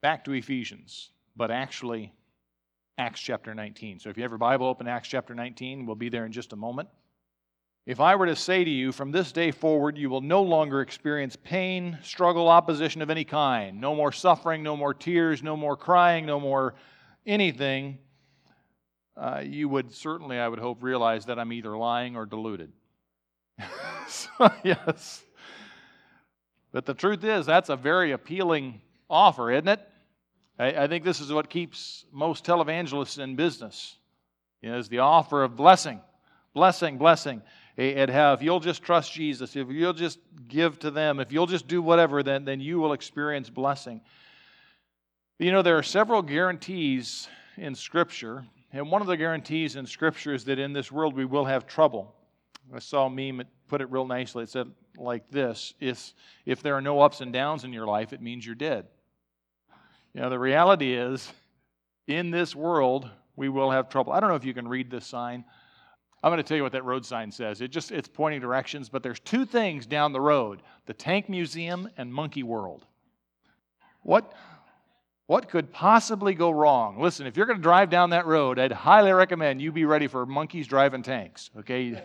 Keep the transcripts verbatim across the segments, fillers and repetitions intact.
back to Ephesians, but actually Acts chapter nineteen. So if you have your Bible open, Acts chapter nineteen, we'll be there in just a moment. If I were to say to you, from this day forward, you will no longer experience pain, struggle, opposition of any kind. No more suffering, no more tears, no more crying, no more anything. Uh, you would certainly, I would hope, realize that I'm either lying or deluded. So, yes. But the truth is, that's a very appealing offer, isn't it? I, I think this is what keeps most televangelists in business. You know, is the offer of blessing, blessing, blessing. And how if you'll just trust Jesus, if you'll just give to them, if you'll just do whatever, then, then you will experience blessing. You know, there are several guarantees in Scripture, and one of the guarantees in Scripture is that in this world we will have trouble. I saw a meme that put it real nicely. It said like this: if, if there are no ups and downs in your life, it means you're dead. You know, the reality is, in this world, we will have trouble. I don't know if you can read this sign. I'm going to tell you what that road sign says. It just it's pointing directions, but there's two things down the road: the Tank Museum and Monkey World. What, what could possibly go wrong? Listen, if you're going to drive down that road, I'd highly recommend you be ready for monkeys driving tanks, okay?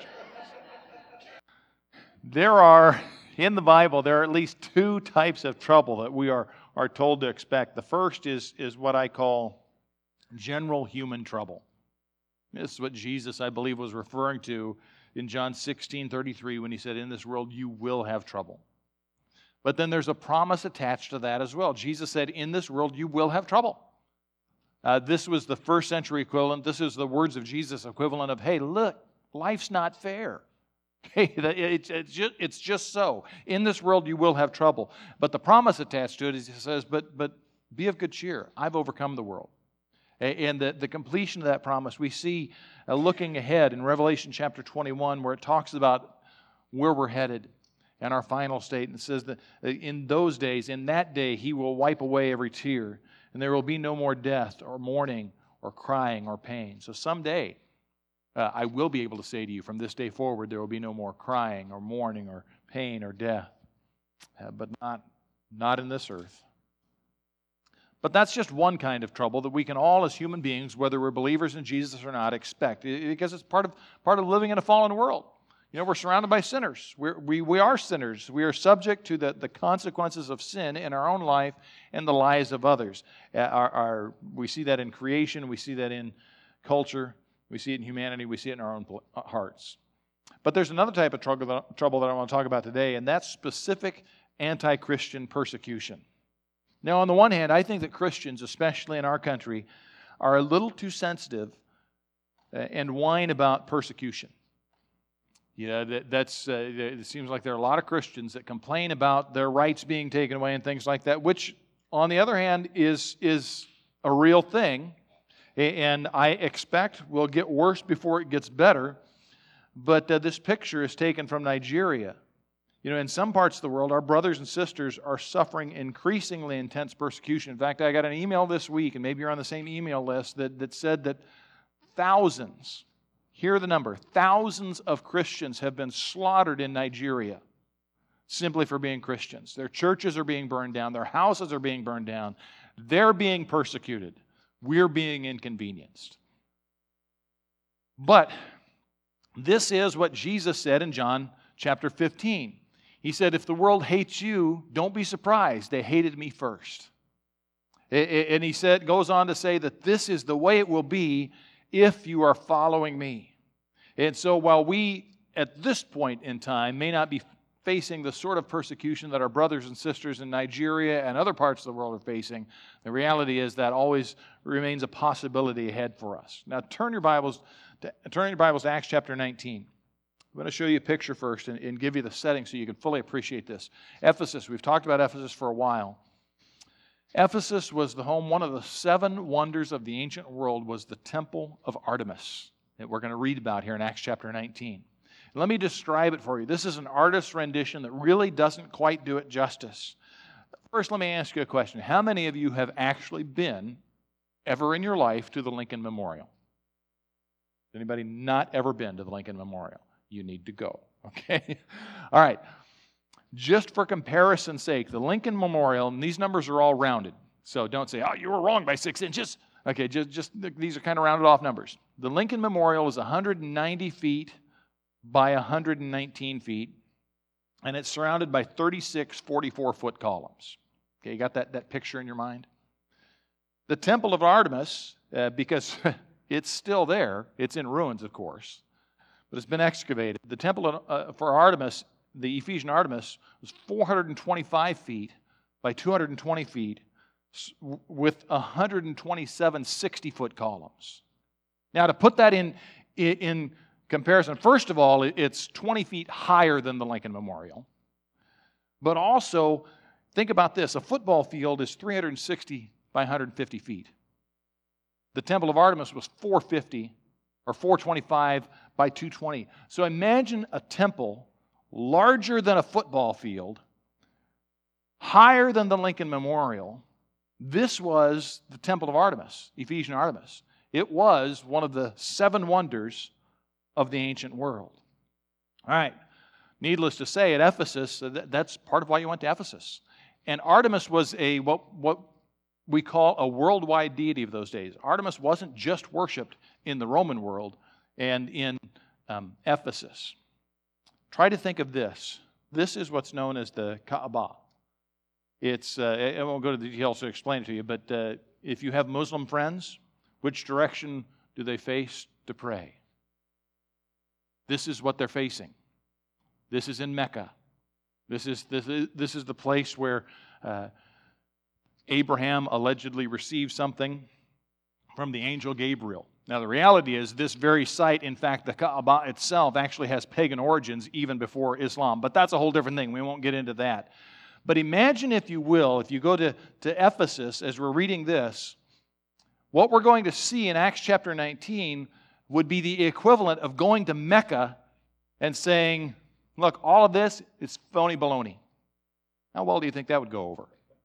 There are, in the Bible, there are at least two types of trouble that we are, are told to expect. The first is, is what I call general human trouble. This is what Jesus, I believe, was referring to in John sixteen thirty-three when he said, in this world you will have trouble. But then there's a promise attached to that as well. Jesus said, in this world you will have trouble. Uh, this was the first century equivalent. This is the words of Jesus equivalent of, hey, look, life's not fair. Okay, it's, it's, just, it's just so. In this world you will have trouble. But the promise attached to it is he says, but, but be of good cheer. I've overcome the world. And the, the completion of that promise, we see uh, looking ahead in Revelation chapter twenty-one, where it talks about where we're headed and our final state. And it says that in those days, in that day, he will wipe away every tear, and there will be no more death or mourning or crying or pain. So someday, uh, I will be able to say to you, from this day forward, there will be no more crying or mourning or pain or death, uh, but not, not in this earth. But that's just one kind of trouble that we can all, as human beings, whether we're believers in Jesus or not, expect, because it's part of part of living in a fallen world. You know, we're surrounded by sinners. We're, we we are sinners. We are subject to the, the consequences of sin in our own life and the lives of others. Uh, our, our, we see that in creation. We see that in culture. We see it in humanity. We see it in our own hearts. But there's another type of trouble, trouble that I want to talk about today, and that's specific anti-Christian persecution. Now, on the one hand, I think that Christians, especially in our country, are a little too sensitive and whine about persecution. You know, that, that's, uh, it seems like there are a lot of Christians that complain about their rights being taken away and things like that, which, on the other hand, is, is a real thing. And I expect will get worse before it gets better. But uh, this picture is taken from Nigeria. You know, in some parts of the world, our brothers and sisters are suffering increasingly intense persecution. In fact, I got an email this week, and maybe you're on the same email list, that, that said that thousands, hear the number, thousands of Christians have been slaughtered in Nigeria simply for being Christians. Their churches are being burned down. Their houses are being burned down. They're being persecuted. We're being inconvenienced. But this is what Jesus said in John chapter fifteen. He said, if the world hates you, don't be surprised. They hated me first. And he said, goes on to say that this is the way it will be if you are following me. And so while we, at this point in time, may not be facing the sort of persecution that our brothers and sisters in Nigeria and other parts of the world are facing, the reality is that always remains a possibility ahead for us. Now turn your Bibles to, turn your Bibles to Acts chapter nineteen. I'm going to show you a picture first and, and give you the setting so you can fully appreciate this. Ephesus, we've talked about Ephesus for a while. Ephesus was the home, one of the seven wonders of the ancient world was the temple of Artemis that we're going to read about here in Acts chapter nineteen. Let me describe it for you. This is an artist's rendition that really doesn't quite do it justice. First, let me ask you a question. How many of you have actually been, ever in your life, to the Lincoln Memorial? Anybody not ever been to the Lincoln Memorial? You need to go, okay? All right. Just for comparison's sake, the Lincoln Memorial, and these numbers are all rounded, So don't say, oh, you were wrong by six inches. Okay, just, just these are kind of rounded off numbers. The Lincoln Memorial is one hundred ninety feet by one hundred nineteen feet, and it's surrounded by thirty-six forty-four-foot columns. Okay, you got that, that picture in your mind? The Temple of Artemis, uh, because it's still there, it's in ruins, of course, but it's been excavated. The temple of, uh, for Artemis, the Ephesian Artemis, was four hundred twenty-five feet by two hundred twenty feet with one hundred twenty-seven sixty-foot columns. Now, to put that in, in comparison, first of all, it's twenty feet higher than the Lincoln Memorial. But also, think about this. A football field is three hundred sixty by one hundred fifty feet. The Temple of Artemis was four hundred fifty or four hundred twenty-five by two hundred twenty. So imagine a temple larger than a football field, higher than the Lincoln Memorial. This was the Temple of Artemis, Ephesian Artemis. It was one of the seven wonders of the ancient world. All right. Needless to say, at Ephesus, that's part of why you went to Ephesus. And Artemis was a what, what we call a worldwide deity of those days. Artemis wasn't just worshipped in the Roman world and in um, Ephesus. Try to think of this. This is what's known as the Kaaba. It's, uh, I won't go to the details to explain it to you, but uh, if you have Muslim friends, which direction do they face to pray? This is what they're facing. This is in Mecca. This is, this is, this is the place where uh, Abraham allegedly received something from the angel Gabriel. Now, the reality is this very site, in fact, the Kaaba itself actually has pagan origins even before Islam. But that's a whole different thing. We won't get into that. But imagine, if you will, if you go to, to Ephesus as we're reading this, what we're going to see in Acts chapter nineteen would be the equivalent of going to Mecca and saying, look, all of this is phony baloney. How well do you think that would go over?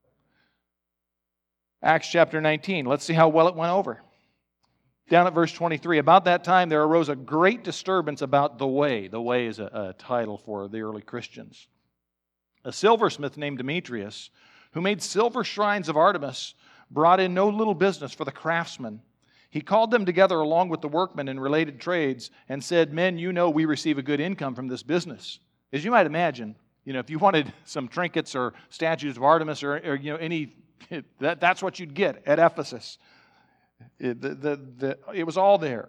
Acts chapter nineteen, let's see how well it went over. Down at verse twenty-three, about that time there arose a great disturbance about the way. The way is a, a title for the early Christians. A silversmith named Demetrius, who made silver shrines of Artemis, brought in no little business for the craftsmen. He called them together along with the workmen in related trades and said, men, you know we receive a good income from this business. As you might imagine, you know, if you wanted some trinkets or statues of Artemis or, or you know, any, that, that's what you'd get at Ephesus. It, the, the, the, it was all there.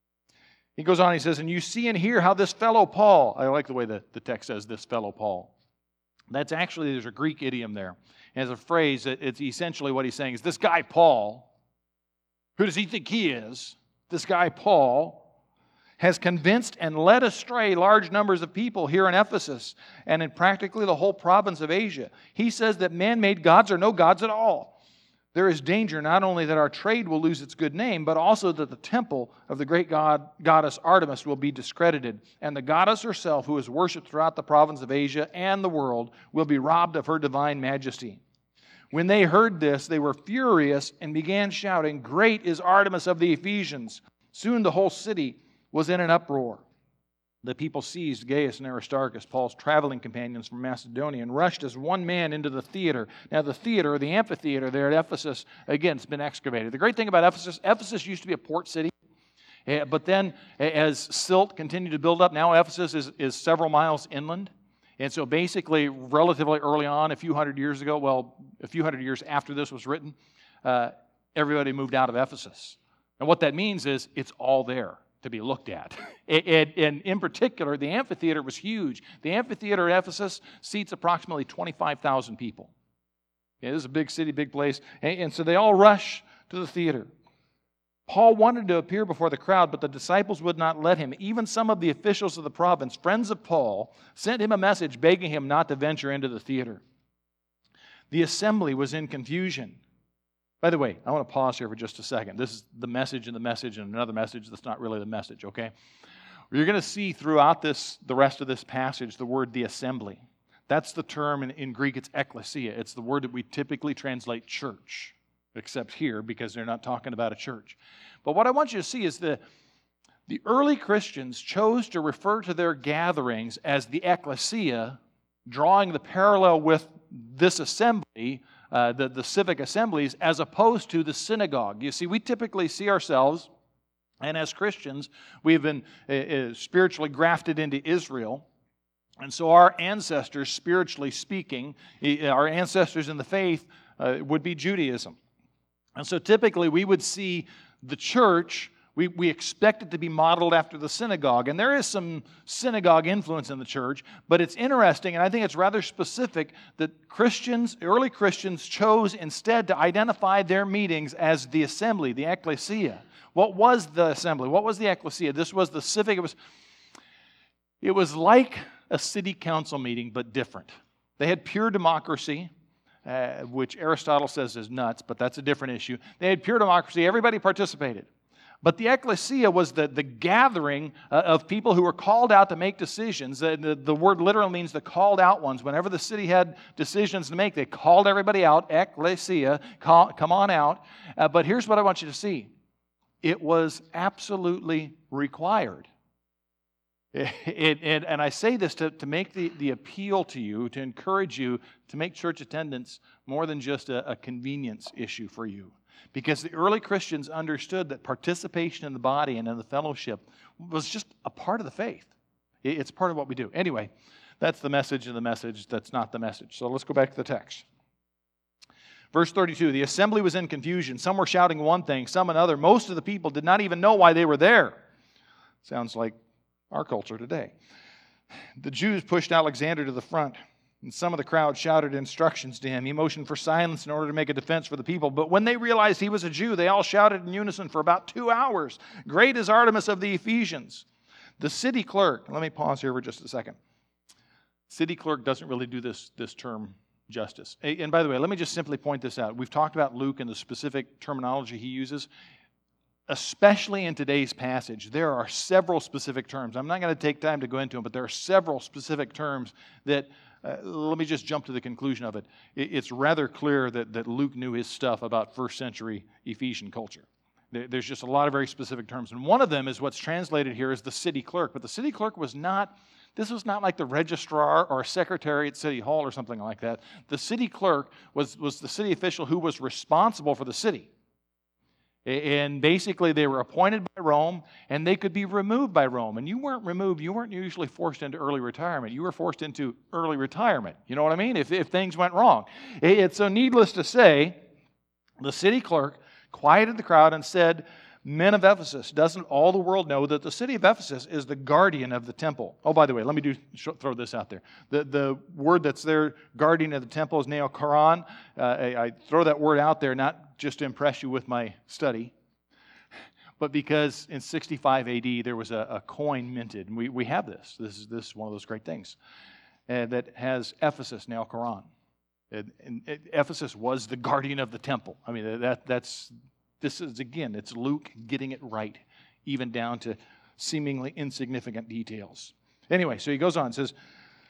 He goes on, he says, and you see and hear how this fellow Paul, I like the way the, the text says, this fellow Paul. That's actually, there's a Greek idiom there. And as a phrase, it's essentially what he's saying is this guy Paul, who does he think he is? This guy Paul has convinced and led astray large numbers of people here in Ephesus and in practically the whole province of Asia. He says that man-made gods are no gods at all. There is danger not only that our trade will lose its good name, but also that the temple of the great god, goddess Artemis will be discredited, and the goddess herself, who is worshipped throughout the province of Asia and the world, will be robbed of her divine majesty. When they heard this, they were furious and began shouting, great is Artemis of the Ephesians. Soon the whole city was in an uproar. The people seized Gaius and Aristarchus, Paul's traveling companions from Macedonia, and rushed as one man into the theater. Now, the theater, or the amphitheater there at Ephesus, again, it's been excavated. The great thing about Ephesus, Ephesus used to be a port city, but then as silt continued to build up, now Ephesus is, is several miles inland. And so basically, relatively early on, a few hundred years ago, well, a few hundred years after this was written, uh, everybody moved out of Ephesus. And what that means is it's all there to be looked at. And in particular, the amphitheater was huge. The amphitheater at Ephesus seats approximately twenty-five thousand people. Yeah, this is a big city, big place. And so they all rush to the theater. Paul wanted to appear before the crowd, but the disciples would not let him. Even some of the officials of the province, friends of Paul, sent him a message begging him not to venture into the theater. The assembly was in confusion. By the way, I want to pause here for just a second. This is the message and the message and another message that's not really the message, okay? You're going to see throughout this, the rest of this passage, the word the assembly. That's the term in, in Greek, it's ekklesia. It's the word that we typically translate church, except here because they're not talking about a church. But what I want you to see is the, the early Christians chose to refer to their gatherings as the ekklesia, drawing the parallel with this assembly uh, the, the civic assemblies as opposed to the synagogue. You see, we typically see ourselves, and as Christians, we've been uh, uh, spiritually grafted into Israel. And so our ancestors, spiritually speaking, our ancestors in the faith uh, would be Judaism. And so typically we would see the church, we, we expect it to be modeled after the synagogue. And there is some synagogue influence in the church, but it's interesting, and I think it's rather specific, that Christians, early Christians, chose instead to identify their meetings as the assembly, the ecclesia. What was the assembly? What was the ecclesia? This was the civic, it was, it was like a city council meeting, but different. They had pure democracy, uh, which Aristotle says is nuts, but that's a different issue. They had pure democracy. Everybody participated. But the ecclesia was the, the gathering uh, of people who were called out to make decisions. The, the, the word literally means the called out ones. Whenever the city had decisions to make, they called everybody out, ecclesia, call, come on out. Uh, but here's what I want you to see. It was absolutely required. It, it, it, and I say this to, to make the, the appeal to you, to encourage you to make church attendance more than just a, a convenience issue for you. Because the early Christians understood that participation in the body and in the fellowship was just a part of the faith. It, it's part of what we do. Anyway, that's the message of the message. That's not the message. So let's go back to the text. Verse thirty-two, the assembly was in confusion. Some were shouting one thing, some another. Most of the people did not even know why they were there. Sounds like our culture today. The Jews pushed Alexander to the front, and some of the crowd shouted instructions to him. He motioned for silence in order to make a defense for the people. But when they realized he was a Jew, they all shouted in unison for about two hours, "Great is Artemis of the Ephesians." The city clerk, let me pause here for just a second. City clerk doesn't really do this, this term justice. And by the way, let me just simply point this out. We've talked about Luke and the specific terminology he uses. Especially in today's passage, there are several specific terms. I'm not going to take time to go into them, but there are several specific terms that, uh, let me just jump to the conclusion of it. It's rather clear that, that Luke knew his stuff about first century Ephesian culture. There's just a lot of very specific terms. And one of them is what's translated here as the city clerk. But the city clerk was not, this was not like the registrar or secretary at City Hall or something like that. The city clerk was, was the city official who was responsible for the city. And basically, they were appointed by Rome, and they could be removed by Rome. And you weren't removed. You weren't usually forced into early retirement. You were forced into early retirement. You know what I mean? If, if things went wrong. It's so needless to say, the city clerk quieted the crowd and said, "Men of Ephesus, doesn't all the world know that the city of Ephesus is the guardian of the temple?" Oh, by the way, let me do throw this out there. The, the word that's there, guardian of the temple, is neokoron. Uh, I, I throw that word out there not just to impress you with my study, but because in sixty-five A D there was a, a coin minted. And we, we have this. This is, this is one of those great things uh, that has Ephesus, neokoron. And, and it, Ephesus was the guardian of the temple. I mean, that that's... This is, again, it's Luke getting it right, even down to seemingly insignificant details. Anyway, so he goes on, says,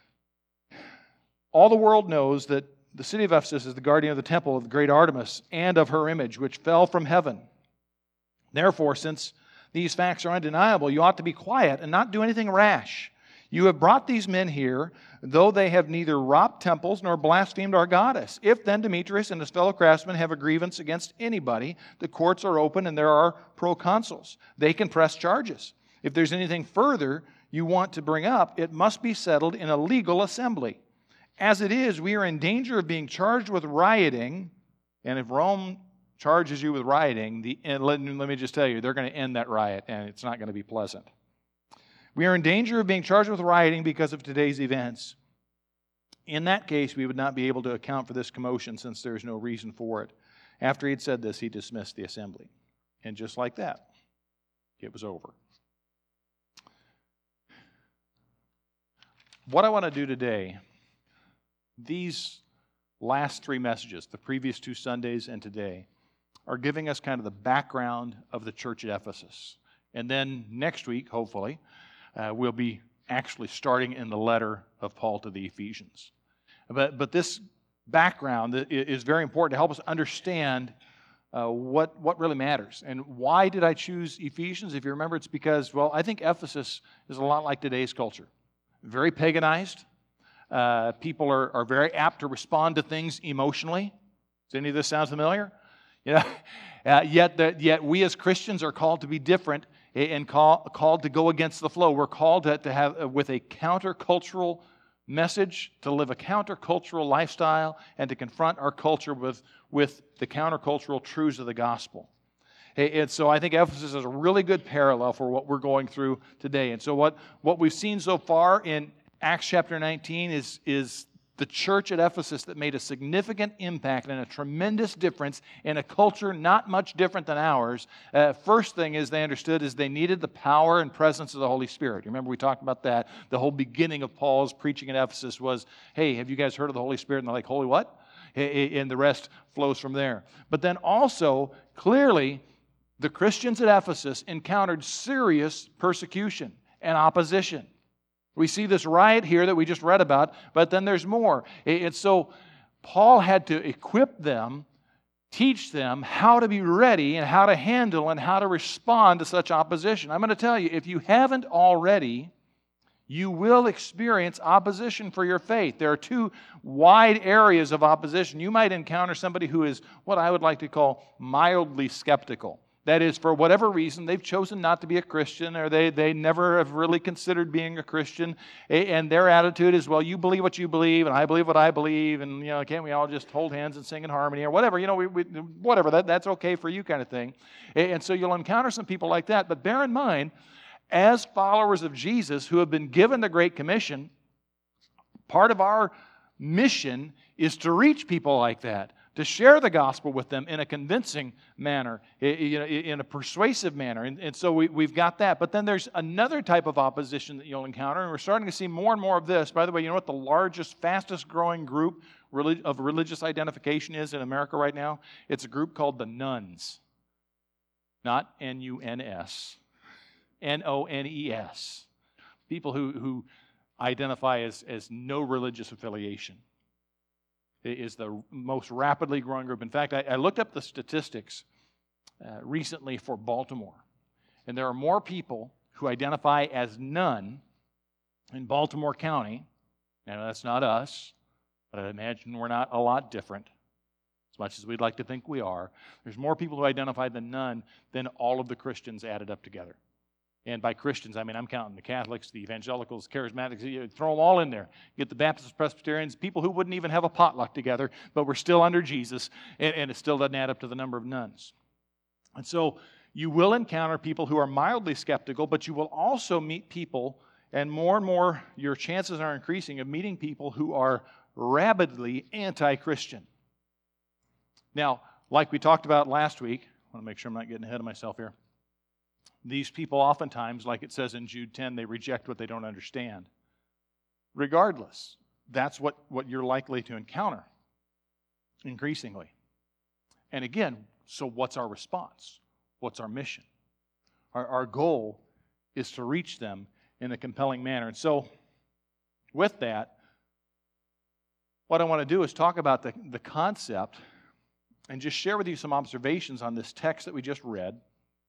"All the world knows that the city of Ephesus is the guardian of the temple of the great Artemis and of her image, which fell from heaven. Therefore, since these facts are undeniable, you ought to be quiet and not do anything rash. You have brought these men here, though they have neither robbed temples nor blasphemed our goddess. If then Demetrius and his fellow craftsmen have a grievance against anybody, the courts are open and there are proconsuls. They can press charges. If there's anything further you want to bring up, it must be settled in a legal assembly. As it is, we are in danger of being charged with rioting, and if Rome charges you with rioting, the, and let, let me just tell you, they're going to end that riot, and it's not going to be pleasant. We are in danger of being charged with rioting because of today's events. In that case, we would not be able to account for this commotion since there is no reason for it." After he had said this, he dismissed the assembly. And just like that, it was over. What I want to do today, these last three messages, the previous two Sundays and today, are giving us kind of the background of the church at Ephesus. And then next week, hopefully, Uh, we'll be actually starting in the letter of Paul to the Ephesians. But, but this background is very important to help us understand uh, what, what really matters. And why did I choose Ephesians? If you remember, it's because, well, I think Ephesus is a lot like today's culture. Very paganized. Uh, people are, are very apt to respond to things emotionally. Does any of this sound familiar? You know, uh, yet, the, yet we as Christians are called to be different and call, called to go against the flow. We're called to, to have uh, with a countercultural message, to live a countercultural lifestyle, and to confront our culture with, with the countercultural truths of the gospel. And so I think Ephesus is a really good parallel for what we're going through today. And so what, what we've seen so far in Acts chapter nineteen is, is the church at Ephesus that made a significant impact and a tremendous difference in a culture not much different than ours. Uh, first thing is they understood is they needed the power and presence of the Holy Spirit. Remember we talked about that. The whole beginning of Paul's preaching in Ephesus was, hey, have you guys heard of the Holy Spirit? And they're like, holy what? And the rest flows from there. But then also, clearly, the Christians at Ephesus encountered serious persecution and opposition. We see this riot here that we just read about, but then there's more. And so Paul had to equip them, teach them how to be ready and how to handle and how to respond to such opposition. I'm going to tell you, if you haven't already, you will experience opposition for your faith. There are two wide areas of opposition. You might encounter somebody who is what I would like to call mildly skeptical. That is, for whatever reason, they've chosen not to be a Christian, or they, they never have really considered being a Christian, and their attitude is, well, you believe what you believe, and I believe what I believe, and, you know, can't we all just hold hands and sing in harmony, or whatever, you know, we, we, whatever, that, that's okay for you kind of thing. And so you'll encounter some people like that, but bear in mind, as followers of Jesus who have been given the Great Commission, part of our mission is to reach people like that, to share the gospel with them in a convincing manner, in a persuasive manner. And, and so we, we've got that. But then there's another type of opposition that you'll encounter, and we're starting to see more and more of this. By the way, you know what the largest, fastest growing group of religious identification is in America right now? It's a group called the Nones. Not N U N S. N O N E S. People who, who identify as, as no religious affiliation. It is the most rapidly growing group. In fact, I, I looked up the statistics uh, recently for Baltimore. And there are more people who identify as none in Baltimore County. Now, that's not us, but I imagine we're not a lot different, as much as we'd like to think we are. There's more people who identify the none than all of the Christians added up together. And by Christians, I mean, I'm counting the Catholics, the evangelicals, charismatics, you throw them all in there. You get the Baptists, Presbyterians, people who wouldn't even have a potluck together, but we're still under Jesus, and, and it still doesn't add up to the number of nuns. And so you will encounter people who are mildly skeptical, but you will also meet people, and more and more your chances are increasing of meeting people who are rabidly anti-Christian. Now, like we talked about last week, I want to make sure I'm not getting ahead of myself here. These people oftentimes, like it says in Jude ten, they reject what they don't understand. Regardless, that's what, what you're likely to encounter increasingly. And again, so what's our response? What's our mission? Our, our goal is to reach them in a compelling manner. And so, with that, what I want to do is talk about the, the concept and just share with you some observations on this text that we just read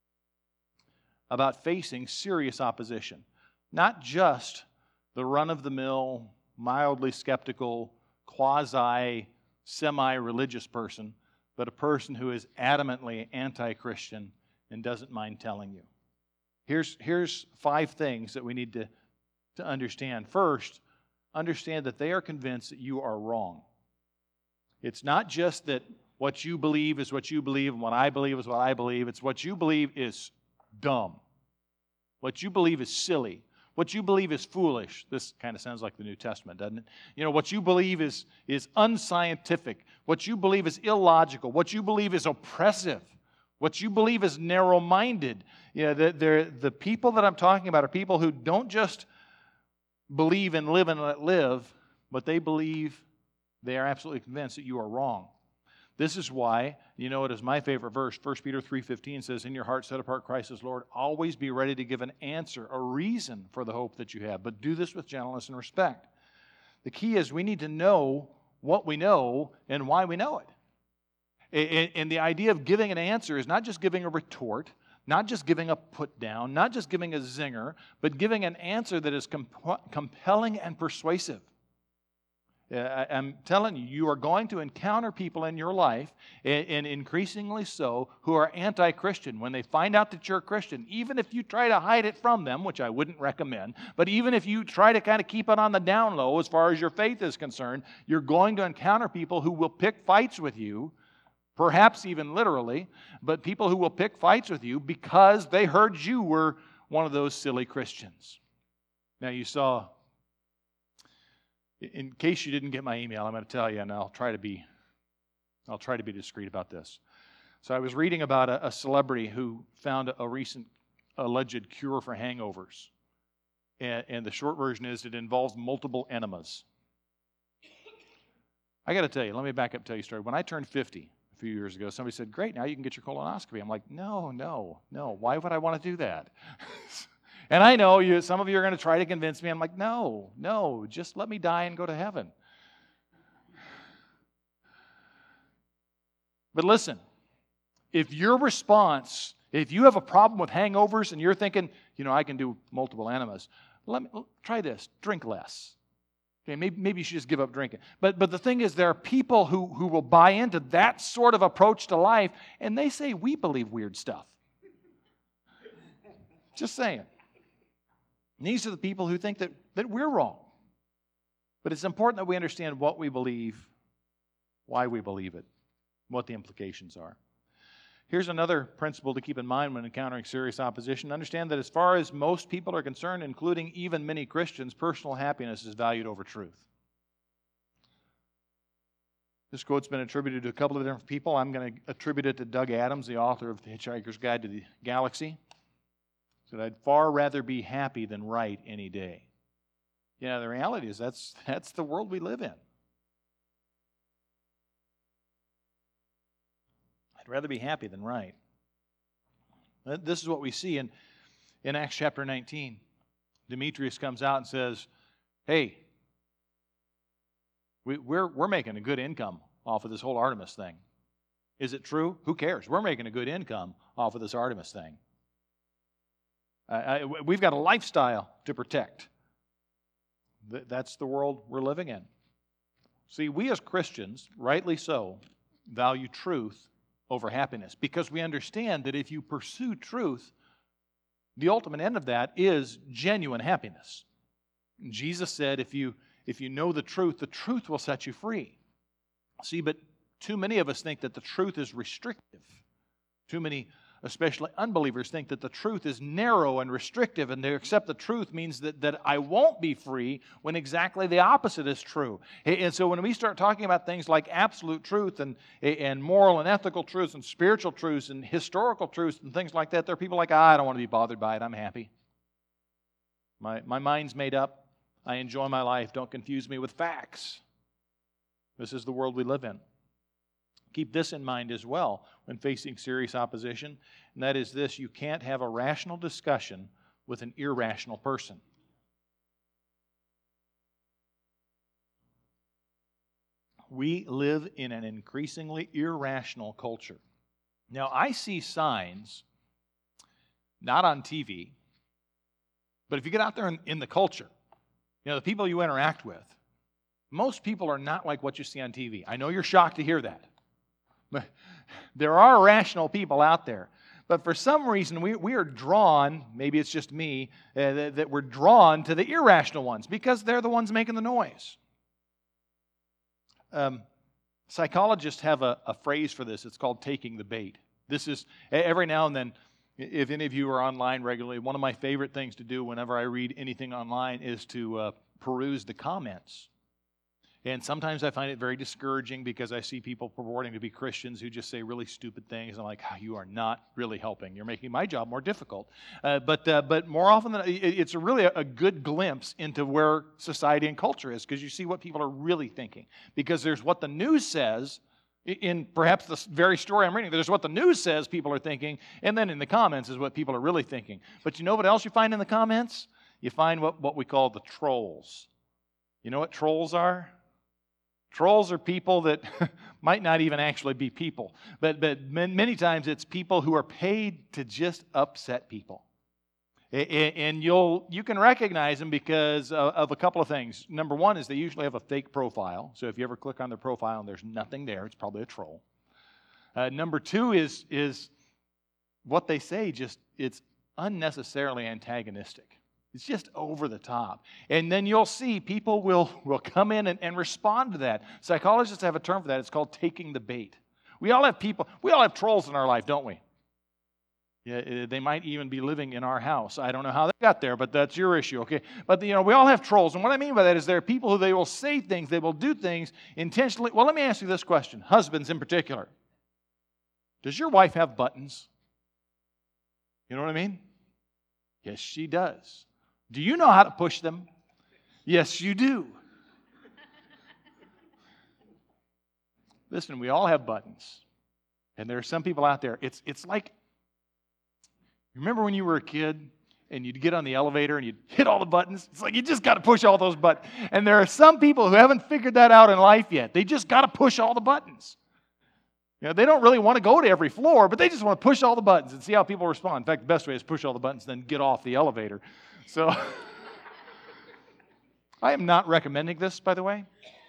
about facing serious opposition. Not just the run-of-the-mill, mildly skeptical, quasi, semi-religious person, but a person who is adamantly anti-Christian and doesn't mind telling you. Here's, here's five things that we need to, to understand. First, understand that they are convinced that you are wrong. It's not just that what you believe is what you believe and what I believe is what I believe. It's what you believe is dumb. What you believe is silly. What you believe is foolish. This kind of sounds like the New Testament, doesn't it? You know, what you believe is, is unscientific. What you believe is illogical. What you believe is oppressive. What you believe is narrow-minded. You know, the, the, the people that I'm talking about are people who don't just believe and live and let live, but they believe, they are absolutely convinced that you are wrong. This is why, you know, it is my favorite verse. First Peter three fifteen says, in your heart set apart Christ as Lord. Always be ready to give an answer, a reason for the hope that you have. But do this with gentleness and respect. The key is we need to know what we know and why we know it. And the idea of giving an answer is not just giving a retort, not just giving a put down, not just giving a zinger, but giving an answer that is comp- compelling and persuasive. Uh, I'm telling you, you are going to encounter people in your life, and, and increasingly so, who are anti-Christian. When they find out that you're a Christian, even if you try to hide it from them, which I wouldn't recommend, but even if you try to kind of keep it on the down low as far as your faith is concerned, you're going to encounter people who will pick fights with you, perhaps even literally, but people who will pick fights with you because they heard you were one of those silly Christians. Now, you saw, in case you didn't get my email, I'm going to tell you, and I'll try to be, I'll try to be discreet about this. So I was reading about a, a celebrity who found a recent alleged cure for hangovers. And, and the short version is it involves multiple enemas. I got to tell you, let me back up and tell you a story. When I turned fifty a few years ago, somebody said, great, now you can get your colonoscopy. I'm like, no, no, no. Why would I want to do that? And I know you, some of you are going to try to convince me. I'm like, no, no, just let me die and go to heaven. But listen, if your response, if you have a problem with hangovers and you're thinking, you know, I can do multiple enemas, let me try this, drink less. Okay, maybe, maybe you should just give up drinking. But, but the thing is, there are people who, who will buy into that sort of approach to life, and they say, we believe weird stuff. Just saying. And these are the people who think that, that we're wrong. But it's important that we understand what we believe, why we believe it, what the implications are. Here's another principle to keep in mind when encountering serious opposition. Understand that as far as most people are concerned, including even many Christians, personal happiness is valued over truth. This quote's been attributed to a couple of different people. I'm going to attribute it to Doug Adams, the author of The Hitchhiker's Guide to the Galaxy. He said, I'd far rather be happy than right any day. Yeah, the reality is that's, that's the world we live in. I'd rather be happy than right. This is what we see in, in Acts chapter nineteen. Demetrius comes out and says, hey, we, we're, we're making a good income off of this whole Artemis thing. Is it true? Who cares? We're making a good income off of this Artemis thing. I, I, we've got a lifestyle to protect. That's the world we're living in. See, we as Christians, rightly so, value truth over happiness because we understand that if you pursue truth, the ultimate end of that is genuine happiness. Jesus said, if you, if you know the truth, the truth will set you free. See, but too many of us think that the truth is restrictive. Too many, especially unbelievers, think that the truth is narrow and restrictive, and to accept the truth means that, that I won't be free when exactly the opposite is true. And so when we start talking about things like absolute truth and, and moral and ethical truths and spiritual truths and historical truths and things like that, there are people like, ah, I don't want to be bothered by it, I'm happy. My, my mind's made up. I enjoy my life. Don't confuse me with facts. This is the world we live in. Keep this in mind as well when facing serious opposition, and that is this: you can't have a rational discussion with an irrational person. We live in an increasingly irrational culture. Now, I see signs, not on T V, but if you get out there in, in the culture, you know, the people you interact with, most people are not like what you see on T V. I know you're shocked to hear that. But there are rational people out there. But for some reason, we, we are drawn, maybe it's just me, uh, that, that we're drawn to the irrational ones because they're the ones making the noise. Um, psychologists have a, a phrase for this. It's called taking the bait. This is, every now and then, if any of you are online regularly, one of my favorite things to do whenever I read anything online is to uh, peruse the comments. And sometimes I find it very discouraging because I see people purporting to be Christians who just say really stupid things. I'm like, oh, you are not really helping. You're making my job more difficult. Uh, but uh, but more often than it's a really a, a good glimpse into where society and culture is because you see what people are really thinking. Because there's what the news says in perhaps the very story I'm reading. There's what the news says people are thinking, and then in the comments is what people are really thinking. But you know what else you find in the comments? You find what, what we call the trolls. You know what trolls are? Trolls are people that might not even actually be people. But, but many times it's people who are paid to just upset people. And you'll you can recognize them because of a couple of things. Number one is they usually have a fake profile. So if you ever click on their profile and there's nothing there, it's probably a troll. Uh, number two is is what they say. Just it's unnecessarily antagonistic. It's just over the top. And then you'll see people will will come in and, and respond to that. Psychologists have a term for that. It's called taking the bait. We all have people. We all have trolls in our life, don't we? Yeah, they might even be living in our house. I don't know how they got there, but that's your issue, okay? But, you know, we all have trolls. And what I mean by that is there are people who they will say things, they will do things intentionally. Well, let me ask you this question, husbands in particular. Does your wife have buttons? You know what I mean? Yes, she does. Do you know how to push them? Yes, you do. Listen, we all have buttons. And there are some people out there, it's it's like, remember when you were a kid and you'd get on the elevator and you'd hit all the buttons? It's like you just got to push all those buttons. And there are some people who haven't figured that out in life yet. They just got to push all the buttons. You know, they don't really want to go to every floor, but they just want to push all the buttons and see how people respond. In fact, the best way is push all the buttons, then get off the elevator. So, I am not recommending this, by the way.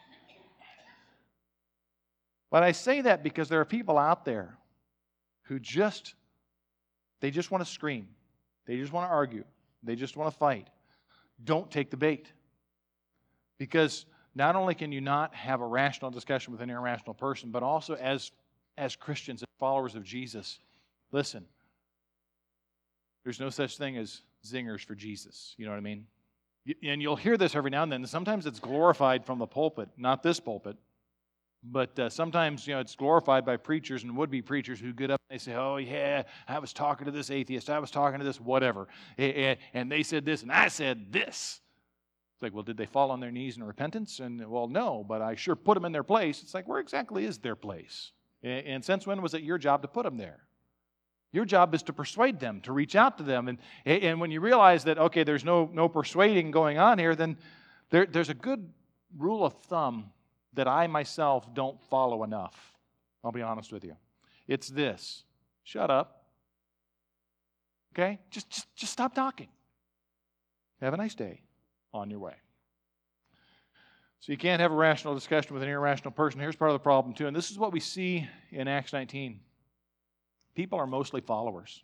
But I say that because there are people out there who just They just want to scream. They just want to argue. They just want to fight. Don't take the bait. Because not only can you not have a rational discussion with an irrational person, but also as, as Christians and followers of Jesus, listen, there's no such thing as zingers for Jesus. You know what I mean? And you'll hear this every now and then. Sometimes it's glorified from the pulpit, not this pulpit. But uh, sometimes, you know, it's glorified by preachers and would-be preachers who get up and they say, oh, yeah, I was talking to this atheist. I was talking to this whatever. And they said this and I said this. It's like, well, did they fall on their knees in repentance? And, well, no, but I sure put them in their place. It's like, where exactly is their place? And since when was it your job to put them there? Your job is to persuade them, to reach out to them. And, and when you realize that, okay, there's no, no persuading going on here, then there, there's a good rule of thumb that I myself don't follow enough. I'll be honest with you. It's this. Shut up. Okay? Just, just, just stop talking. Have a nice day. On your way. So you can't have a rational discussion with an irrational person. Here's part of the problem too, and this is what we see in Acts nineteen. People are mostly followers.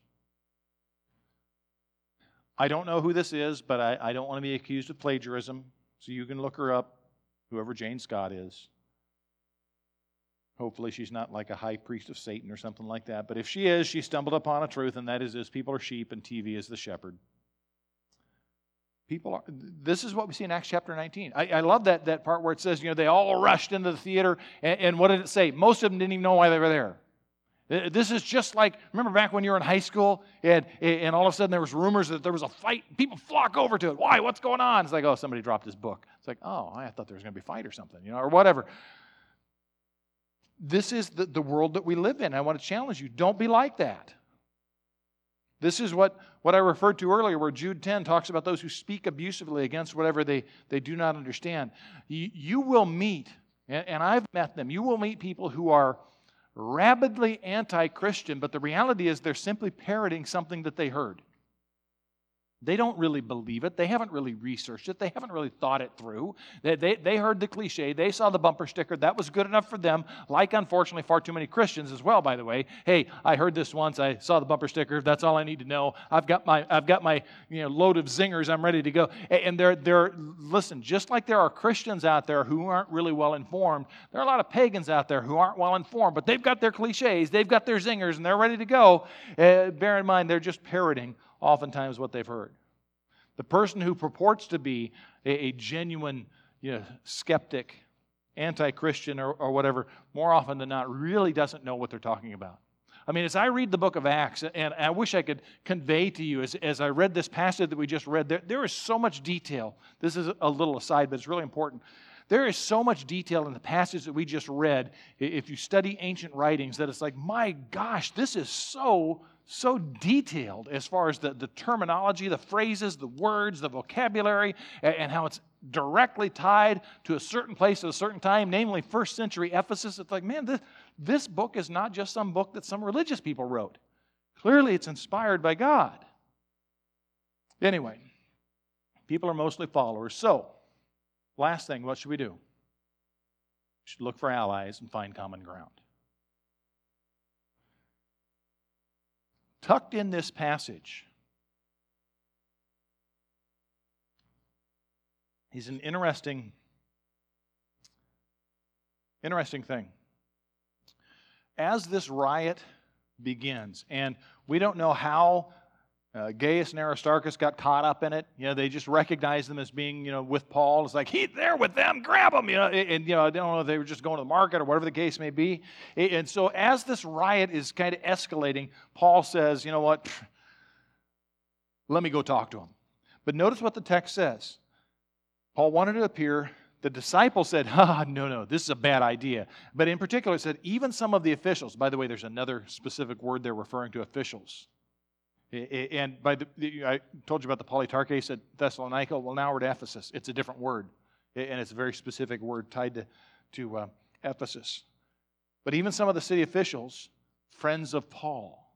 I don't know who this is, but I, I don't want to be accused of plagiarism, so you can look her up. Whoever Jane Scott is. Hopefully she's not like a high priest of Satan or something like that. But if she is, she stumbled upon a truth, and that is this: people are sheep and T V is the shepherd. People are, this is what we see in Acts chapter nineteen. I, I love that, that part where it says, you know, they all rushed into the theater, and, and what did it say? Most of them didn't even know why they were there. This is just like, remember back when you were in high school, and, and all of a sudden there was rumors that there was a fight, people flock over to it. Why? What's going on? It's like, oh, somebody dropped his book. It's like, oh, I thought there was going to be a fight or something, you know, or whatever. This is the, the world that we live in. I want to challenge you. Don't be like that. This is what, what I referred to earlier, where Jude ten talks about those who speak abusively against whatever they, they do not understand. You, you will meet, and, and I've met them, you will meet people who are rabidly anti-Christian, but the reality is they're simply parroting something that they heard. They don't really believe it. They haven't really researched it. They haven't really thought it through. They, they, they heard the cliche. They saw the bumper sticker. That was good enough for them, like, unfortunately, far too many Christians as well, by the way. Hey, I heard this once. I saw the bumper sticker. That's all I need to know. I've got my I've got my you know load of zingers. I'm ready to go. And they're, they're, listen, just like there are Christians out there who aren't really well informed, there are a lot of pagans out there who aren't well informed, but they've got their cliches. They've got their zingers, and they're ready to go. Uh, bear in mind, they're just parroting oftentimes what they've heard. The person who purports to be a, a genuine you know, skeptic, anti-Christian, or, or whatever, more often than not, really doesn't know what they're talking about. I mean, as I read the book of Acts, and I wish I could convey to you, as, as I read this passage that we just read, there, there is so much detail. This is a little aside, but it's really important. There is so much detail in the passage that we just read, if you study ancient writings, that it's like, my gosh, this is so, so detailed as far as the, the terminology, the phrases, the words, the vocabulary, and, and how it's directly tied to a certain place at a certain time, namely first century Ephesus. It's like, man, this, this book is not just some book that some religious people wrote. Clearly, it's inspired by God. Anyway, people are mostly followers. So, last thing, what should we do? We should look for allies and find common ground. Tucked in this passage is an interesting, interesting thing. As this riot begins, and we don't know how uh, Gaius and Aristarchus got caught up in it. You know, they just recognized them as being, you know, with Paul. It's like, he's there with them, grab him. You know, and, and, you know, I don't know if they were just going to the market or whatever the case may be. And so as this riot is kind of escalating, Paul says, you know what, let me go talk to him. But notice what the text says. Paul wanted to appear. The disciples said, ah, no, no, this is a bad idea. But in particular, it said, even some of the officials. By the way, there's another specific word there referring to officials. And by the, I told you about the Polytarches at Thessalonica. Well, now we're at Ephesus. It's a different word. And it's a very specific word tied to, to uh, Ephesus. But even some of the city officials, friends of Paul.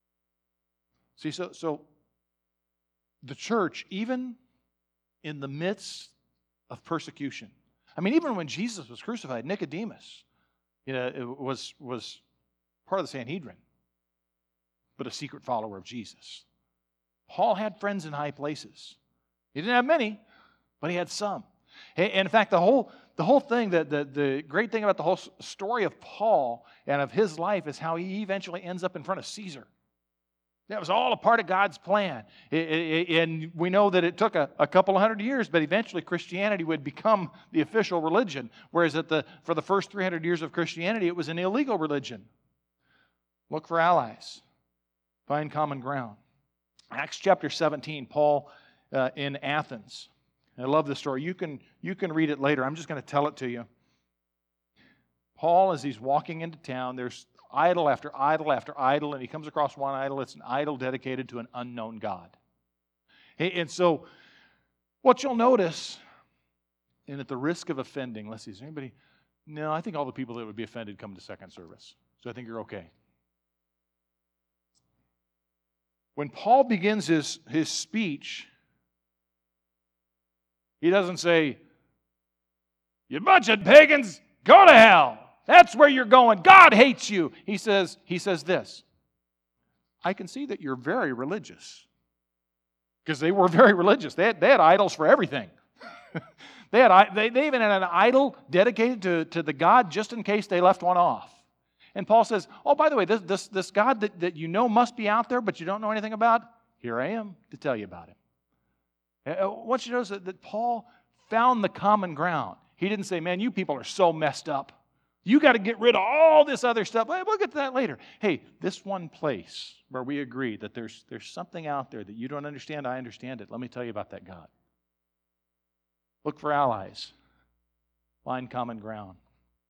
See, so, so the church, even in the midst of persecution. I mean, even when Jesus was crucified, Nicodemus, you know, it was, was part of the Sanhedrin, but a secret follower of Jesus. Paul had friends in high places. He didn't have many, but he had some. And in fact, the whole the whole thing, the, the, the great thing about the whole story of Paul and of his life is how he eventually ends up in front of Caesar. That was all a part of God's plan. It, it, and we know that it took a, a couple of hundred years, but eventually Christianity would become the official religion, whereas at the, for the first three hundred years of Christianity, it was an illegal religion. Look for allies. Find common ground. Acts chapter seventeen, Paul uh, in Athens. I love this story. You can, you can read it later. I'm just going to tell it to you. Paul, as he's walking into town, there's idol after idol after idol, and he comes across one idol. It's an idol dedicated to an unknown God. And so, what you'll notice, and at the risk of offending, let's see, is there anybody? No, I think all the people that would be offended come to second service. So I think you're okay. When Paul begins his, his speech, he doesn't say, you bunch of pagans, go to hell. That's where you're going. God hates you. He says, he says this, I can see that you're very religious. Because they were very religious. They had, they had idols for everything. they, had, they, they even had an idol dedicated to, to the God just in case they left one off. And Paul says, oh, by the way, this, this, this God that, that you know must be out there, but you don't know anything about, here I am to tell you about him. I want you to notice that, that Paul found the common ground. He didn't say, man, you people are so messed up. You got to get rid of all this other stuff. Well, we'll get to that later. Hey, this one place where we agree that there's, there's something out there that you don't understand, I understand it. Let me tell you about that God. Look for allies. Find common ground.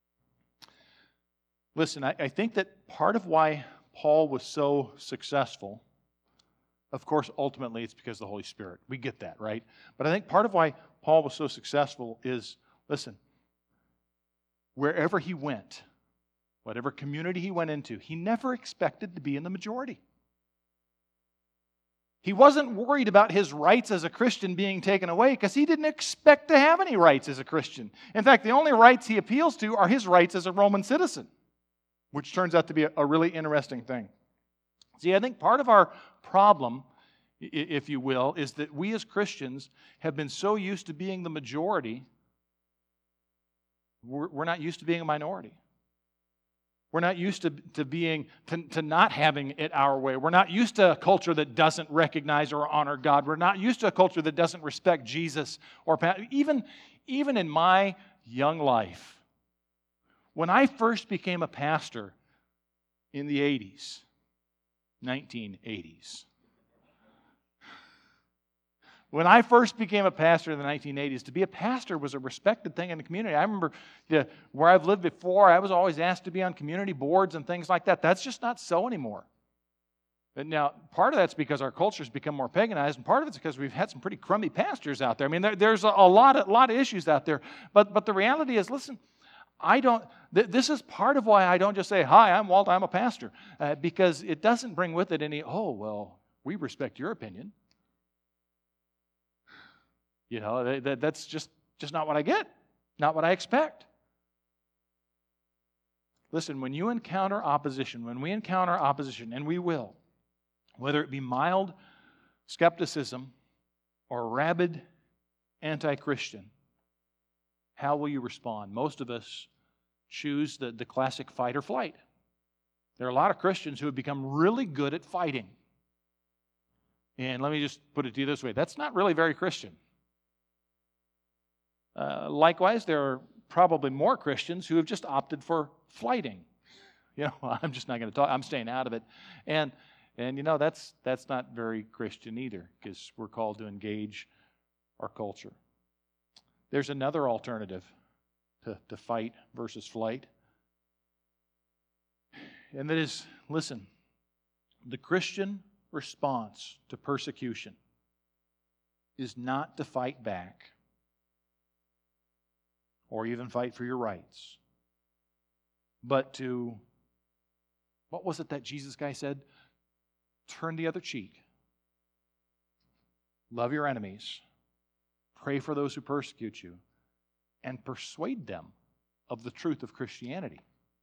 Listen, I, I think that part of why Paul was so successful, of course, ultimately it's because of the Holy Spirit. We get that, right? But I think part of why Paul was so successful is, listen, wherever he went, whatever community he went into, he never expected to be in the majority. He wasn't worried about his rights as a Christian being taken away because he didn't expect to have any rights as a Christian. In fact, the only rights he appeals to are his rights as a Roman citizen, which turns out to be a, a really interesting thing. See, I think part of our problem, if you will, is that we as Christians have been so used to being the majority, we're, we're not used to being a minority. We're not used to, to being, to, to not having it our way. We're not used to a culture that doesn't recognize or honor God. We're not used to a culture that doesn't respect Jesus. Or even, even in my young life, when I first became a pastor in the eighties, nineteen eighties, when I first became a pastor in the nineteen eighties, to be a pastor was a respected thing in the community. I remember you know, where I've lived before, I was always asked to be on community boards and things like that. That's just not so anymore. And now, part of that's because our culture's become more paganized, and part of it's because we've had some pretty crummy pastors out there. I mean, there, there's a, a lot of, a lot of issues out there. But, but the reality is, listen, I don't, th- this is part of why I don't just say, hi, I'm Walt, I'm a pastor. Uh, because it doesn't bring with it any, oh, well, we respect your opinion. You know, that, that's just, just not what I get, not what I expect. Listen, when you encounter opposition, when we encounter opposition, and we will, whether it be mild skepticism or rabid anti-Christian, how will you respond? Most of us choose the, the classic fight or flight. There are a lot of Christians who have become really good at fighting. And let me just put it to you this way. That's not really very Christian. Uh, likewise, there are probably more Christians who have just opted for flighting. You know, I'm just not going to talk. I'm staying out of it. And, and you know, that's, that's not very Christian either, because we're called to engage our culture. There's another alternative to, to fight versus flight. And that is, listen, the Christian response to persecution is not to fight back or even fight for your rights, but to, what was it that Jesus guy said? Turn the other cheek. Love your enemies. Pray for those who persecute you. And persuade them of the truth of Christianity.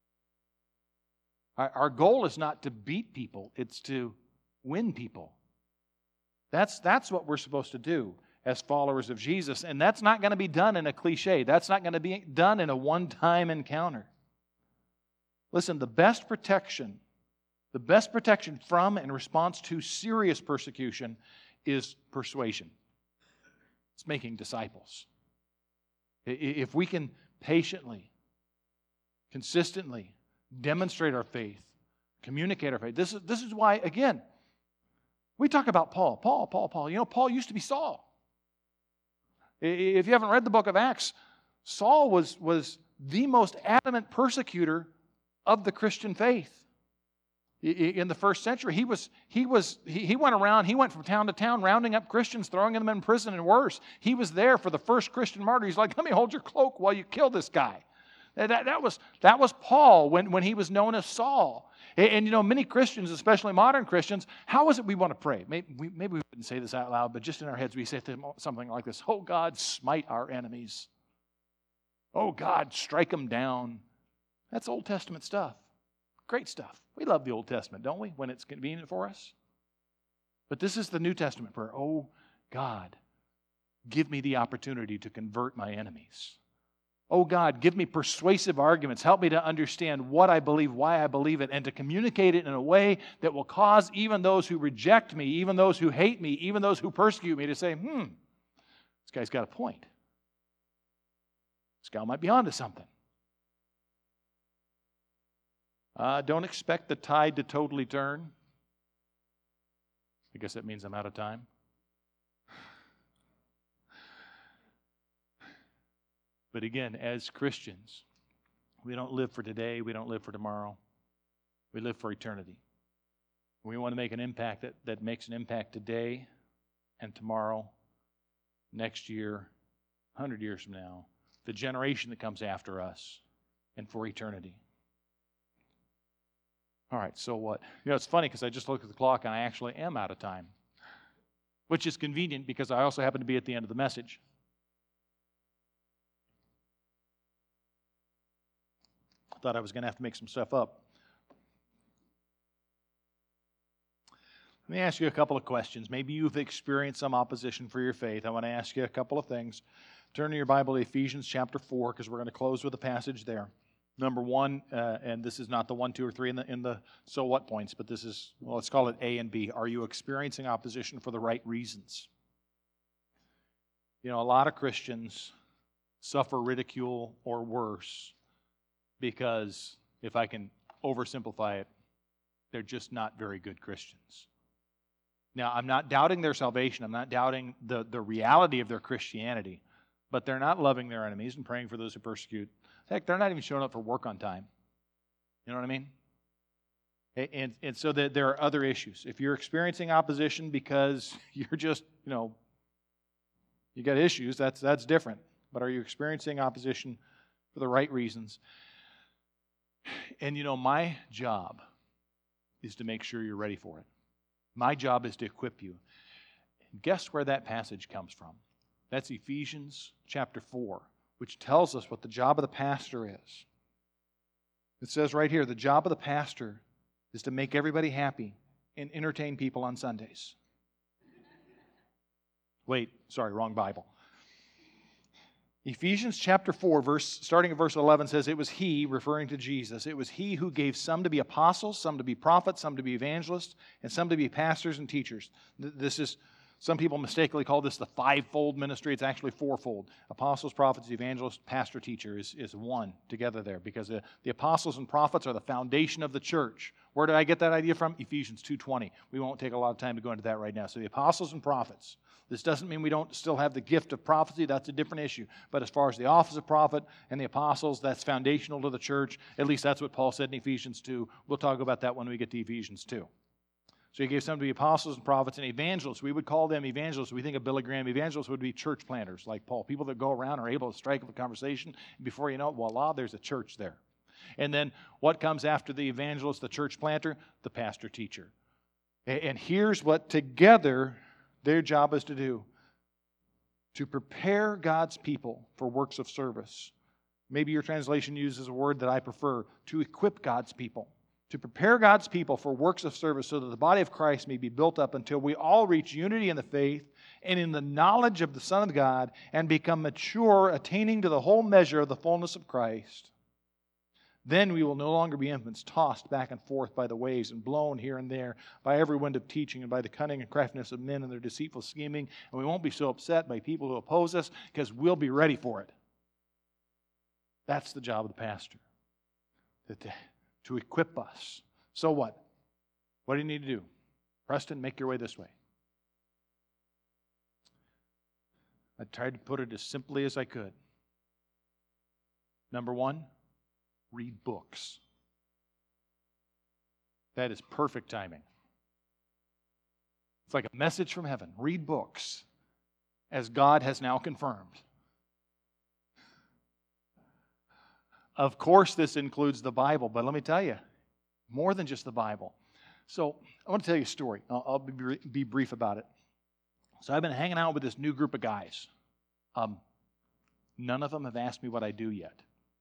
Our, our goal is not to beat people, it's to win people. That's, that's what we're supposed to do as followers of Jesus. And that's not going to be done in a cliche. That's not going to be done in a one-time encounter. Listen, the best protection, the best protection from and response to serious persecution is persuasion. It's making disciples. If we can patiently, consistently demonstrate our faith, communicate our faith. This is, this is why, again, we talk about Paul. Paul, Paul, Paul. You know, Paul used to be Saul. If you haven't read the book of Acts, Saul was, was the most adamant persecutor of the Christian faith. In the first century, he was he was he, he went around, he went from town to town rounding up Christians, throwing them in prison, and worse. He was there for the first Christian martyr. He's like, let me hold your cloak while you kill this guy. That, that, that was that was Paul when, when he was known as Saul. And, and you know, many Christians, especially modern Christians, how is it we want to pray? Maybe we, maybe we wouldn't say this out loud, but just in our heads we say something like this: oh God, smite our enemies. Oh God, strike them down. That's Old Testament stuff. Great stuff. We love the Old Testament, don't we, when it's convenient for us? But this is the New Testament prayer. Oh, God, give me the opportunity to convert my enemies. Oh, God, give me persuasive arguments. Help me to understand what I believe, why I believe it, and to communicate it in a way that will cause even those who reject me, even those who hate me, even those who persecute me to say, hmm, this guy's got a point. This guy might be onto something. Uh, don't expect the tide to totally turn. I guess that means I'm out of time. But again, as Christians, we don't live for today, we don't live for tomorrow. We live for eternity. We want to make an impact that, that makes an impact today and tomorrow, next year, one hundred years from now, the generation that comes after us, and for eternity. All right, so what? You know, it's funny because I just looked at the clock and I actually am out of time, which is convenient because I also happen to be at the end of the message. I thought I was going to have to make some stuff up. Let me ask you a couple of questions. Maybe you've experienced some opposition for your faith. I want to ask you a couple of things. Turn to your Bible to Ephesians chapter four because we're going to close with a passage there. Number one, uh, and this is not the one, two, or three in the in the so what points, but this is, well, let's call it A and B. Are you experiencing opposition for the right reasons? You know, a lot of Christians suffer ridicule or worse because, if I can oversimplify it, they're just not very good Christians. Now, I'm not doubting their salvation. I'm not doubting the, the reality of their Christianity, but they're not loving their enemies and praying for those who persecute. Heck, they're not even showing up for work on time. You know what I mean? And, and so that there are other issues. If you're experiencing opposition because you're just, you know, you got issues, that's that's different. But are you experiencing opposition for the right reasons? And you know, my job is to make sure you're ready for it. My job is to equip you. And guess where that passage comes from? That's Ephesians chapter four, which tells us what the job of the pastor is. It says right here, the job of the pastor is to make everybody happy and entertain people on Sundays. Wait, sorry, wrong Bible. Ephesians chapter four, verse, starting at verse eleven, says, it was He, referring to Jesus, it was He who gave some to be apostles, some to be prophets, some to be evangelists, and some to be pastors and teachers. This is, some people mistakenly call this the fivefold ministry. It's actually fourfold. Apostles, prophets, evangelists, pastor, teacher is, is one together there, because the, the apostles and prophets are the foundation of the church. Where did I get that idea from? Ephesians two twenty. We won't take a lot of time to go into that right now. So the apostles and prophets. This doesn't mean we don't still have the gift of prophecy. That's a different issue. But as far as the office of prophet and the apostles, that's foundational to the church. At least that's what Paul said in Ephesians two. We'll talk about that when we get to Ephesians two. So he gave some to be apostles and prophets and evangelists. We would call them evangelists. We think of Billy Graham. Evangelists would be church planters like Paul. People that go around are able to strike up a conversation. And before you know it, voila, there's a church there. And then what comes after the evangelist, the church planter? The pastor teacher. And here's what together their job is to do. To prepare God's people for works of service. Maybe your translation uses a word that I prefer. To equip God's people. To prepare God's people for works of service so that the body of Christ may be built up until we all reach unity in the faith and in the knowledge of the Son of God and become mature, attaining to the whole measure of the fullness of Christ. Then we will no longer be infants, tossed back and forth by the waves and blown here and there by every wind of teaching and by the cunning and craftiness of men and their deceitful scheming. And we won't be so upset by people who oppose us because we'll be ready for it. That's the job of the pastor. To, to equip us. So what? What do you need to do? Preston, make your way this way. I tried to put it as simply as I could. Number one, read books. That is perfect timing. It's like a message from heaven. Read books, as God has now confirmed. Of course, this includes the Bible, but let me tell you, more than just the Bible. So, I want to tell you a story. I'll, I'll be, be brief about it. So, I've been hanging out with this new group of guys. Um, none of them have asked me what I do yet.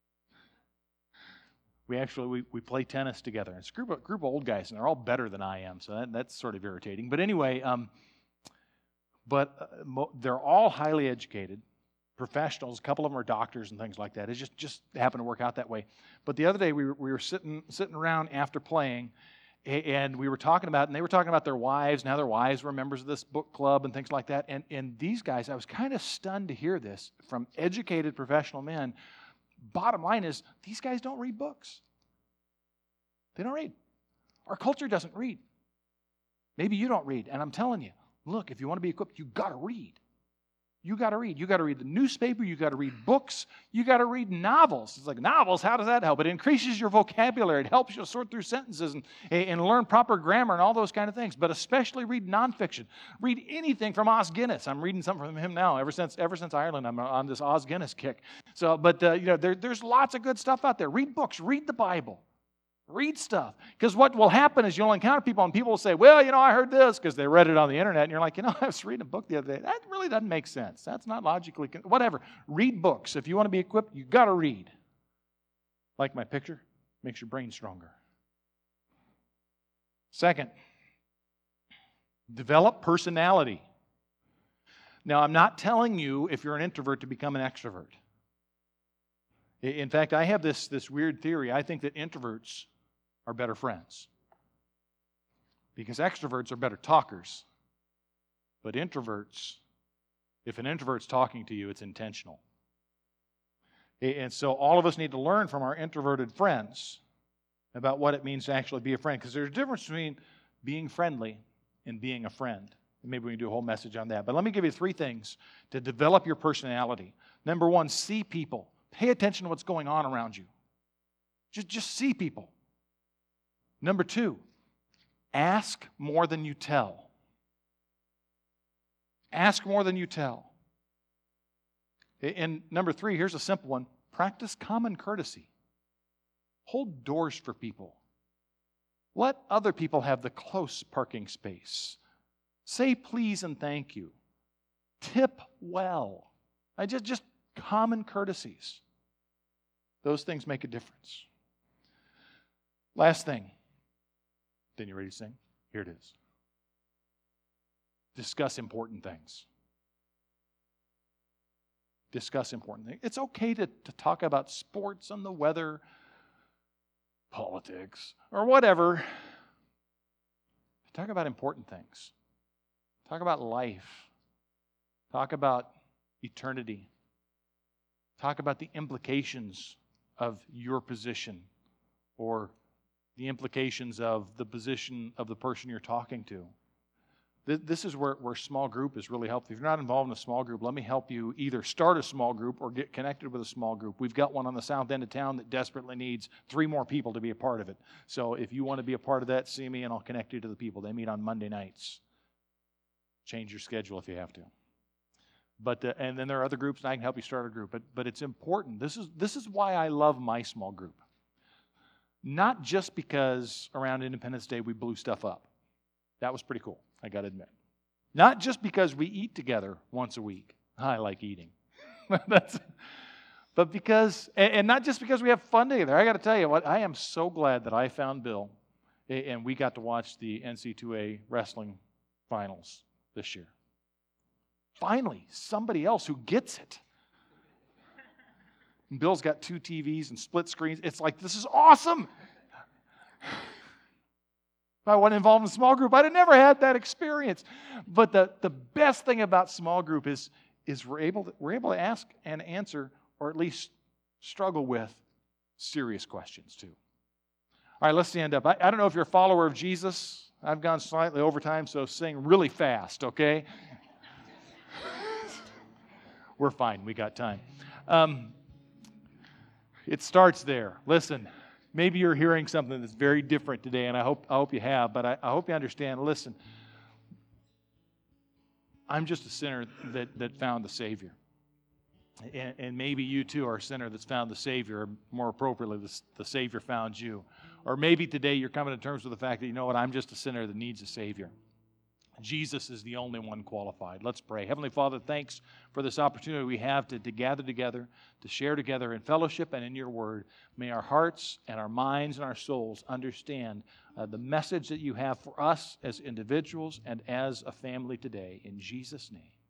We actually, we, we play tennis together. It's a group of, group of old guys, and they're all better than I am, so that, that's sort of irritating. But anyway, um, but uh, mo- they're all highly educated, professionals. A couple of them are doctors and things like that. It just, just happened to work out that way. But the other day, we were, we were sitting sitting around after playing, and we were talking about, and they were talking about their wives, and how their wives were members of this book club and things like that. And, and these guys, I was kind of stunned to hear this from educated professional men. Bottom line is, these guys don't read books. They don't read. Our culture doesn't read. Maybe you don't read. And I'm telling you, look, if you want to be equipped, you got to read. You got to read. You got to read the newspaper. You got to read books. You got to read novels. It's like, novels, how does that help? It increases your vocabulary. It helps you sort through sentences and, and learn proper grammar and all those kind of things. But especially read nonfiction. Read anything from Os Guinness. I'm reading something from him now. Ever since ever since Ireland, I'm on this Os Guinness kick. So, but uh, you know, there, there's lots of good stuff out there. Read books. Read the Bible. Read stuff. Because what will happen is you'll encounter people, and people will say, well, you know, I heard this, because they read it on the internet, and you're like, you know, I was reading a book the other day. That really doesn't make sense. That's not logically, con-. Whatever. Read books. If you want to be equipped, you got to read. Like my picture? Makes your brain stronger. Second, develop personality. Now, I'm not telling you, if you're an introvert, to become an extrovert. In fact, I have this, this weird theory. I think that introverts are better friends. Because extroverts are better talkers. But introverts, if an introvert's talking to you, it's intentional. And so all of us need to learn from our introverted friends about what it means to actually be a friend. Because there's a difference between being friendly and being a friend. And maybe we can do a whole message on that. But let me give you three things to develop your personality. Number one, see people. Pay attention to what's going on around you. Just, just see people. Number two, ask more than you tell. Ask more than you tell. And number three, here's a simple one. Practice common courtesy. Hold doors for people. Let other people have the close parking space. Say please and thank you. tip well. I just, just common courtesies. Those things make a difference. Last thing. Then you ready to sing? Here it is. Discuss important things. Discuss important things. It's okay to, to talk about sports and the weather, politics, or whatever. Talk about important things. Talk about life. Talk about eternity. Talk about the implications of your position or the implications of the position of the person you're talking to. This is where, where small group is really helpful. If you're not involved in a small group, let me help you either start a small group or get connected with a small group. We've got one on the south end of town that desperately needs three more people to be a part of it. So if you want to be a part of that, see me and I'll connect you to the people. They meet on Monday nights. Change your schedule if you have to. But uh, and then there are other groups, and I can help you start a group. But but it's important. This is this is why I love my small group. Not just because around Independence Day we blew stuff up. That was pretty cool, I got to admit. Not just because we eat together once a week. I like eating. That's, but because, and not just because we have fun together. I got to tell you what, I am so glad that I found Bill, and we got to watch the N C double A wrestling finals this year. Finally, somebody else who gets it. And Bill's got two T Vs and split screens. It's like, this is awesome. If I wasn't involved in a small group, I'd have never had that experience. But the, the best thing about small group is, is we're able to, we're able to ask and answer, or at least struggle with, serious questions too. All right, let's stand up. I, I don't know if you're a follower of Jesus. I've gone slightly over time, so sing really fast, okay? We're fine. We got time. Um, it starts there. Listen. Maybe you're hearing something that's very different today, and I hope I hope you have, but I, I hope you understand. Listen, I'm just a sinner that, that found the Savior. And, and maybe you too are a sinner that's found the Savior, or more appropriately, the, the Savior found you. Or maybe today you're coming to terms with the fact that, you know what, I'm just a sinner that needs a Savior. Jesus is the only one qualified. Let's pray. Heavenly Father, thanks for this opportunity we have to, to gather together, to share together in fellowship and in your word. May our hearts and our minds and our souls understand uh, the message that you have for us as individuals and as a family today. In Jesus' name.